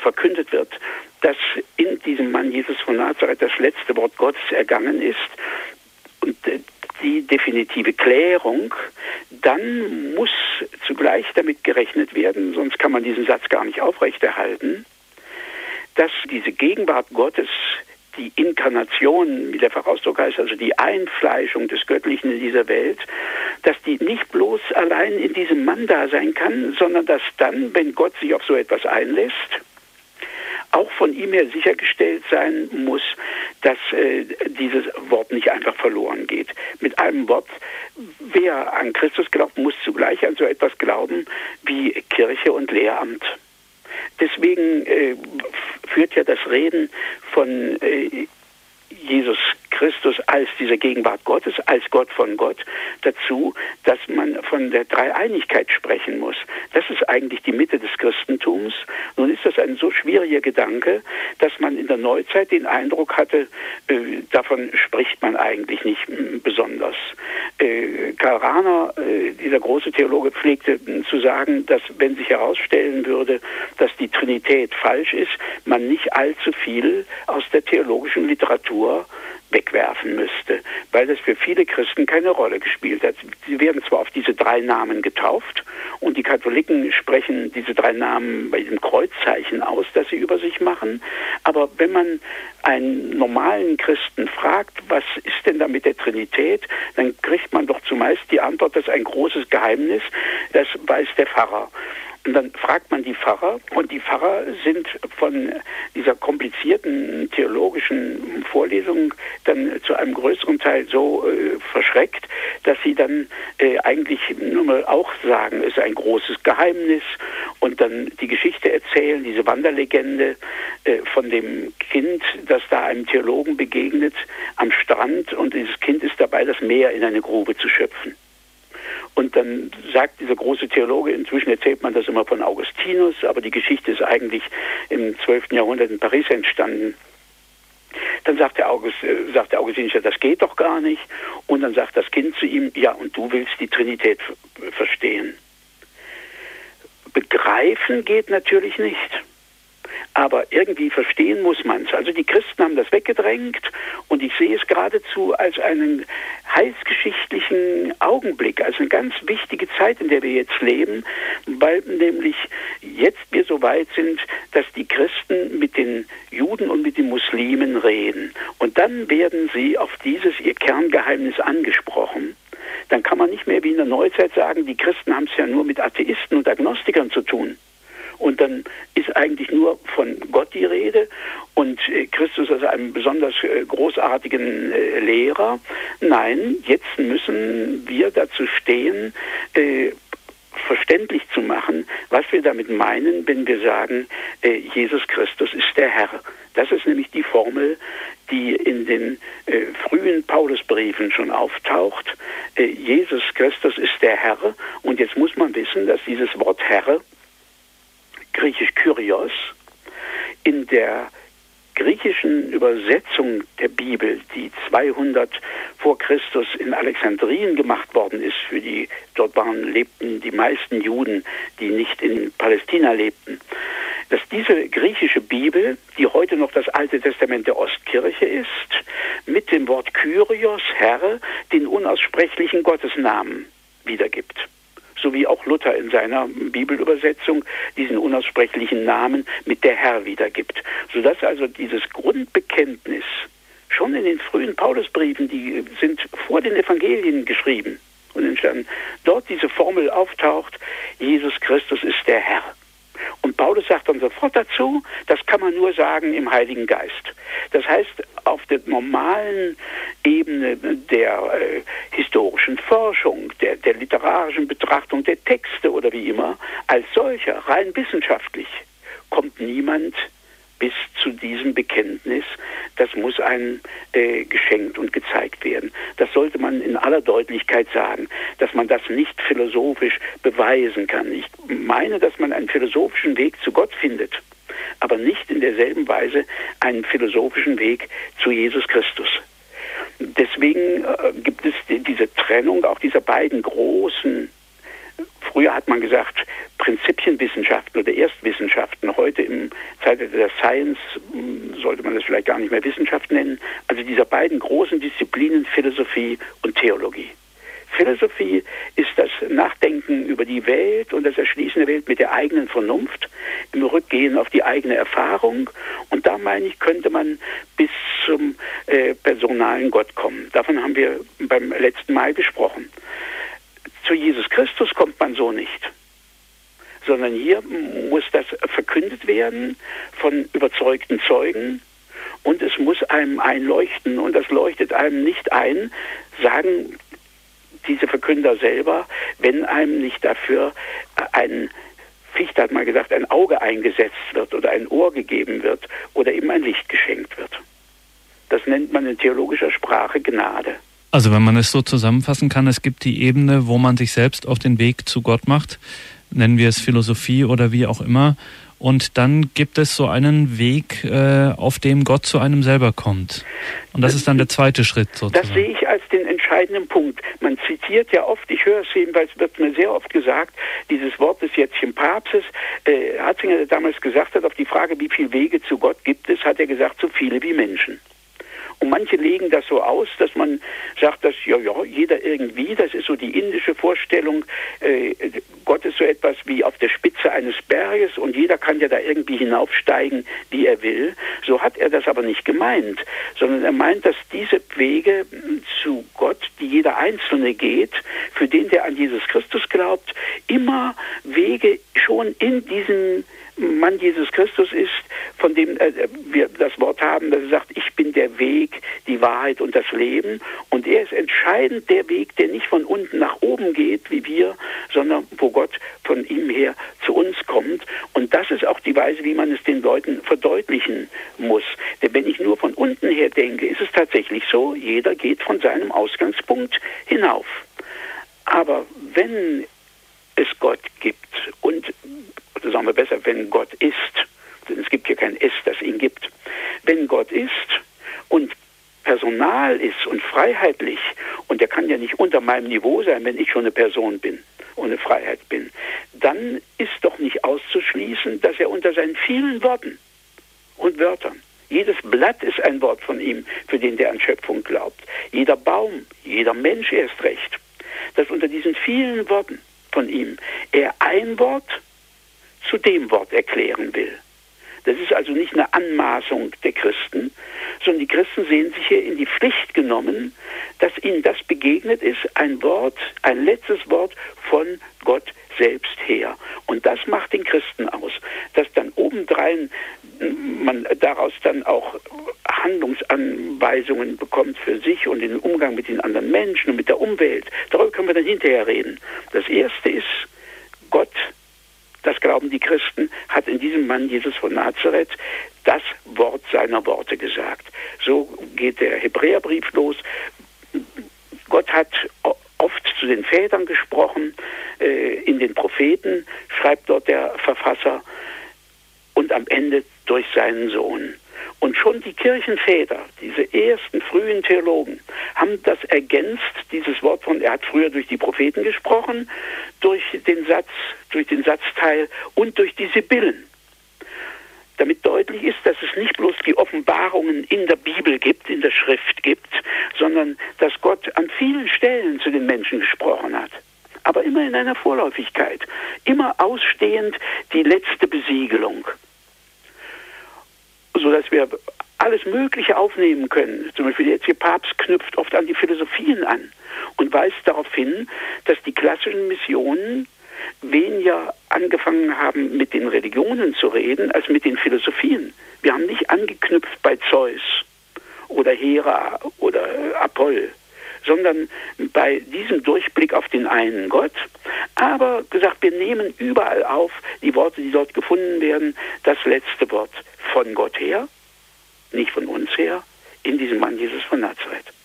verkündet wird, dass in diesem Mann Jesus von Nazareth das letzte Wort Gottes ergangen ist und die definitive Klärung, dann muss zugleich damit gerechnet werden, sonst kann man diesen Satz gar nicht aufrechterhalten, dass diese Gegenwart Gottes, die Inkarnation, wie der Fachausdruck heißt, also die Einfleischung des Göttlichen in dieser Welt, dass die nicht bloß allein in diesem Mann da sein kann, sondern dass dann, wenn Gott sich auf so etwas einlässt, auch von ihm her sichergestellt sein muss, dass dieses Wort nicht einfach verloren geht. Mit einem Wort, wer an Christus glaubt, muss zugleich an so etwas glauben wie Kirche und Lehramt. Deswegen führt ja das Reden von Jesus Christus als diese Gegenwart Gottes, als Gott von Gott, dazu, dass man von der Dreieinigkeit sprechen muss. Das ist eigentlich die Mitte des Christentums. Nun ist das ein so schwieriger Gedanke, dass man in der Neuzeit den Eindruck hatte, davon spricht man eigentlich nicht besonders. Karl Rahner, dieser große Theologe, pflegte zu sagen, dass wenn sich herausstellen würde, dass die Trinität falsch ist, man nicht allzu viel aus der theologischen Literatur wegwerfen müsste, weil das für viele Christen keine Rolle gespielt hat. Sie werden zwar auf diese drei Namen getauft und die Katholiken sprechen diese drei Namen bei diesem Kreuzzeichen aus, das sie über sich machen, aber wenn man einen normalen Christen fragt, was ist denn da mit der Trinität, dann kriegt man doch zumeist die Antwort, das ist ein großes Geheimnis, das weiß der Pfarrer. Und dann fragt man die Pfarrer und die Pfarrer sind von dieser komplizierten theologischen Vorlesung dann zu einem größeren Teil so verschreckt, dass sie dann eigentlich nur mal auch sagen, es ist ein großes Geheimnis und dann die Geschichte erzählen, diese Wanderlegende von dem Kind, das da einem Theologen begegnet am Strand und dieses Kind ist dabei, das Meer in eine Grube zu schöpfen. Und dann sagt dieser große Theologe, inzwischen erzählt man das immer von Augustinus, aber die Geschichte ist eigentlich im 12. Jahrhundert in Paris entstanden. Dann sagt der Augustinus, ja, das geht doch gar nicht. Und dann sagt das Kind zu ihm, ja, und du willst die Trinität verstehen. Begreifen geht natürlich nicht. Aber irgendwie verstehen muss man es. Also die Christen haben das weggedrängt und ich sehe es geradezu als einen heilsgeschichtlichen Augenblick, als eine ganz wichtige Zeit, in der wir jetzt leben, weil nämlich jetzt wir so weit sind, dass die Christen mit den Juden und mit den Muslimen reden. Und dann werden sie auf dieses ihr Kerngeheimnis angesprochen. Dann kann man nicht mehr wie in der Neuzeit sagen, die Christen haben es ja nur mit Atheisten und Agnostikern zu tun. Und dann ist eigentlich nur von Gott die Rede und Christus als einem besonders großartigen Lehrer. Nein, jetzt müssen wir dazu stehen, verständlich zu machen, was wir damit meinen, wenn wir sagen, Jesus Christus ist der Herr. Das ist nämlich die Formel, die in den frühen Paulusbriefen schon auftaucht. Jesus Christus ist der Herr. Und jetzt muss man wissen, dass dieses Wort Herr, griechisch Kyrios, in der griechischen Übersetzung der Bibel, die 200 vor Christus in Alexandrien gemacht worden ist, dort lebten die meisten Juden, die nicht in Palästina lebten, dass diese griechische Bibel, die heute noch das Alte Testament der Ostkirche ist, mit dem Wort Kyrios, Herr, den unaussprechlichen Gottesnamen wiedergibt. So wie auch Luther in seiner Bibelübersetzung diesen unaussprechlichen Namen mit der Herr wiedergibt. Sodass also dieses Grundbekenntnis schon in den frühen Paulusbriefen, die sind vor den Evangelien geschrieben und entstanden, dort diese Formel auftaucht, Jesus Christus ist der Herr. Und Paulus sagt dann sofort dazu, das kann man nur sagen im Heiligen Geist. Das heißt, auf der normalen Ebene der historischen Forschung, der literarischen Betrachtung der Texte oder wie immer, als solcher, rein wissenschaftlich, kommt niemand bis zu diesem Bekenntnis. Das muss einem geschenkt und gezeigt werden. Das sollte man in aller Deutlichkeit sagen, dass man das nicht philosophisch beweisen kann. Ich meine, dass man einen philosophischen Weg zu Gott findet, aber nicht in derselben Weise einen philosophischen Weg zu Jesus Christus. Deswegen gibt es diese Trennung auch dieser beiden großen, früher hat man gesagt, Prinzipienwissenschaften oder Erstwissenschaften. Heute im Zeitalter der Science sollte man das vielleicht gar nicht mehr Wissenschaft nennen. Also dieser beiden großen Disziplinen Philosophie und Theologie. Philosophie ist das Nachdenken über die Welt und das Erschließen der Welt mit der eigenen Vernunft, im Rückgehen auf die eigene Erfahrung. Und da, meine ich, könnte man bis zum personalen Gott kommen. Davon haben wir beim letzten Mal gesprochen. Zu Jesus Christus kommt man so nicht, sondern hier muss das verkündet werden von überzeugten Zeugen und es muss einem einleuchten und das leuchtet einem nicht ein, sagen diese Verkünder selber, wenn einem nicht dafür Fichte hat mal gesagt, ein Auge eingesetzt wird oder ein Ohr gegeben wird oder eben ein Licht geschenkt wird. Das nennt man in theologischer Sprache Gnade. Also wenn man es so zusammenfassen kann, es gibt die Ebene, wo man sich selbst auf den Weg zu Gott macht, nennen wir es Philosophie oder wie auch immer, und dann gibt es so einen Weg, auf dem Gott zu einem selber kommt. Und das ist dann der zweite Schritt sozusagen. Das sehe ich als den entscheidenden Punkt. Man zitiert ja oft, ich höre es jedenfalls, wird mir sehr oft gesagt, dieses Wort des jetzigen Papstes. Ratzinger, der damals gesagt hat, auf die Frage, wie viele Wege zu Gott gibt es, hat er gesagt, so viele wie Menschen. Und manche legen das so aus, dass man sagt, dass ja, jeder irgendwie, das ist so die indische Vorstellung, Gott ist so etwas wie auf der Spitze eines Berges und jeder kann ja da irgendwie hinaufsteigen, wie er will. So hat er das aber nicht gemeint, sondern er meint, dass diese Wege zu Gott, die jeder Einzelne geht, für den, der an Jesus Christus glaubt, immer Wege schon in diesem Mann Jesus Christus ist, von dem wir das Wort haben, dass er sagt, ich bin der Weg, die Wahrheit und das Leben. Und er ist entscheidend der Weg, der nicht von unten nach oben geht, wie wir, sondern wo Gott von ihm her zu uns kommt. Und das ist auch die Weise, wie man es den Leuten verdeutlichen muss. Denn wenn ich nur von unten her denke, ist es tatsächlich so, jeder geht von seinem Ausgangspunkt hinauf. Aber wenn es Gott gibt und, oder sagen wir besser, wenn Gott ist, denn es gibt hier kein Es, das ihn gibt. Wenn Gott ist und personal ist und freiheitlich, und er kann ja nicht unter meinem Niveau sein, wenn ich schon eine Person bin und eine Freiheit bin, dann ist doch nicht auszuschließen, dass er unter seinen vielen Worten und Wörtern, jedes Blatt ist ein Wort von ihm, für den der an Schöpfung glaubt, jeder Baum, jeder Mensch erst recht, dass unter diesen vielen Worten von ihm er ein Wort zu dem Wort erklären will. Das ist also nicht eine Anmaßung der Christen, sondern die Christen sehen sich hier in die Pflicht genommen, dass ihnen das begegnet ist, ein Wort, ein letztes Wort von Gott selbst her. Und das macht den Christen aus, dass dann obendrein man daraus dann auch Handlungsanweisungen bekommt für sich und den Umgang mit den anderen Menschen und mit der Umwelt. Darüber können wir dann hinterher reden. Das Erste ist, Gott, das glauben die Christen, hat in diesem Mann Jesus von Nazareth das Wort seiner Worte gesagt. So geht der Hebräerbrief los. Gott hat oft zu den Vätern gesprochen, in den Propheten, schreibt dort der Verfasser, und am Ende durch seinen Sohn. Und schon die Kirchenväter, diese ersten frühen Theologen, haben das ergänzt, dieses Wort von, er hat früher durch die Propheten gesprochen, durch den Satzteil und durch die Sibyllen. Damit deutlich ist, dass es nicht bloß die Offenbarungen in der Bibel gibt, in der Schrift gibt, sondern dass Gott an vielen Stellen zu den Menschen gesprochen hat. Aber immer in einer Vorläufigkeit, immer ausstehend die letzte Besiegelung, sodass wir alles Mögliche aufnehmen können. Zum Beispiel der jetzige Papst knüpft oft an die Philosophien an und weist darauf hin, dass die klassischen Missionen weniger angefangen haben, mit den Religionen zu reden, als mit den Philosophien. Wir haben nicht angeknüpft bei Zeus oder Hera oder Apoll, sondern bei diesem Durchblick auf den einen Gott, aber gesagt, wir nehmen überall auf die Worte, die dort gefunden werden, das letzte Wort von Gott her, nicht von uns her, in diesem Mann Jesus von Nazareth.